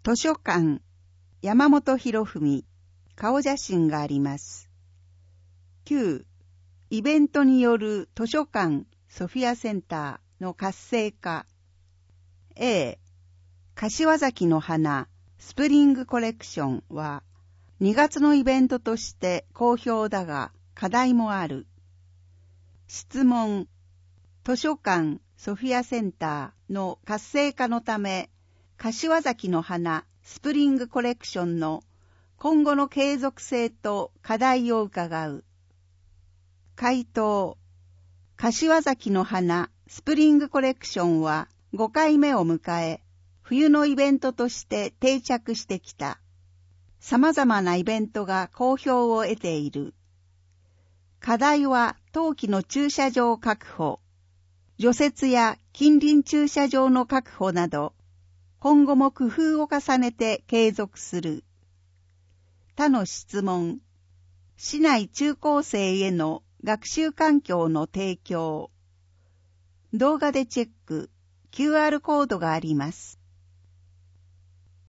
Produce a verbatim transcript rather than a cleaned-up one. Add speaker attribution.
Speaker 1: 図書館、山本博文、顔写真があります。きゅう、イベントによる図書館ソフィアセンターの活性化。A、柏崎の花スプリングコレクションはにがつのイベントとして好評だが課題もある。質問、図書館ソフィアセンターの活性化のため、柏崎の花スプリングコレクションの今後の継続性と課題を伺う。回答、柏崎の花スプリングコレクションはごかいめを迎え、冬のイベントとして定着してきた。様々なイベントが好評を得ている。課題は冬季の駐車場確保、除雪や近隣駐車場の確保など、今後も工夫を重ねて継続する。他の質問、市内中高生への学習環境の提供。動画でチェック、キューアール コードがあります。